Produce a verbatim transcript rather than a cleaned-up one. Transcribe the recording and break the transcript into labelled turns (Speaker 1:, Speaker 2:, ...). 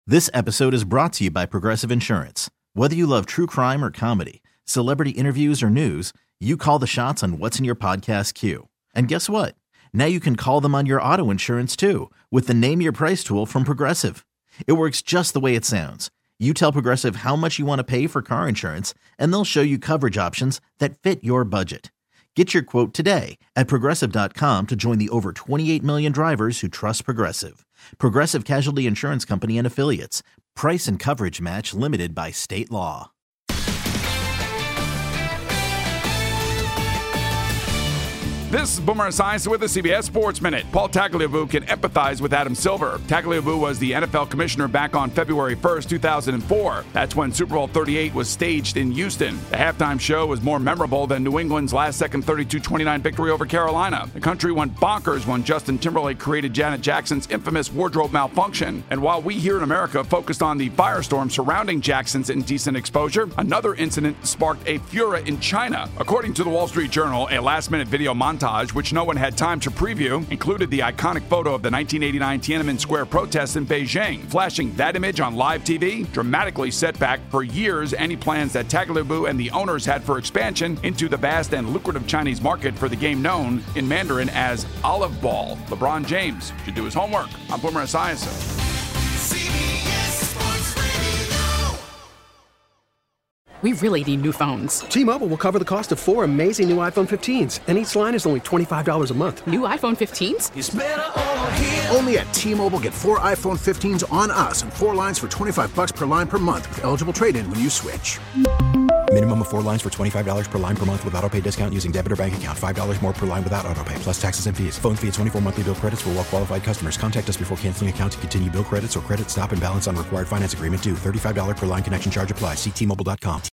Speaker 1: This episode is brought to you by Progressive Insurance. Whether you love true crime or comedy, celebrity interviews or news, you call the shots on what's in your podcast queue. And guess what? Now you can call them on your auto insurance too with the Name Your Price tool from Progressive. It works just the way it sounds. You tell Progressive how much you want to pay for car insurance, and they'll show you coverage options that fit your budget. Get your quote today at Progressive dot com to join the over twenty-eight million drivers who trust Progressive. Progressive Casualty Insurance Company and Affiliates. Price and coverage match limited by state law.
Speaker 2: This is Boomer Esiason with the C B S Sports Minute. Paul Tagliabue can empathize with Adam Silver. Tagliabue was the N F L commissioner back on February first, two thousand four. That's when Super Bowl thirty-eight was staged in Houston. The halftime show was more memorable than New England's last-second thirty-two twenty-nine victory over Carolina. The country went bonkers when Justin Timberlake created Janet Jackson's infamous wardrobe malfunction. And while we here in America focused on the firestorm surrounding Jackson's indecent exposure, another incident sparked a furor in China. According to the Wall Street Journal, a last-minute video montage which no one had time to preview, included the iconic photo of the nineteen eighty-nine Tiananmen Square protests in Beijing. Flashing that image on live T V dramatically set back for years any plans that Tagliabue and the owners had for expansion into the vast and lucrative Chinese market for the game known in Mandarin as Olive Ball. LeBron James should do his homework. I'm Boomer Esiason.
Speaker 3: We really need new phones.
Speaker 4: T-Mobile will cover the cost of four amazing new iPhone fifteens, and each line is only twenty-five dollars a month.
Speaker 3: New iPhone fifteens?
Speaker 5: It's better over here. Only at T-Mobile, get four iPhone fifteens on us and four lines for twenty-five dollars per line per month with eligible trade-in when you switch.
Speaker 6: Minimum of four lines for twenty-five dollars per line per month with autopay discount using debit or bank account. five dollars more per line without autopay, plus taxes and fees. Phone fee at twenty-four monthly bill credits for well-qualified customers. Contact us before canceling account to continue bill credits or credit stop and balance on required finance agreement due. thirty-five dollars per line connection charge applies. See T Mobile dot com.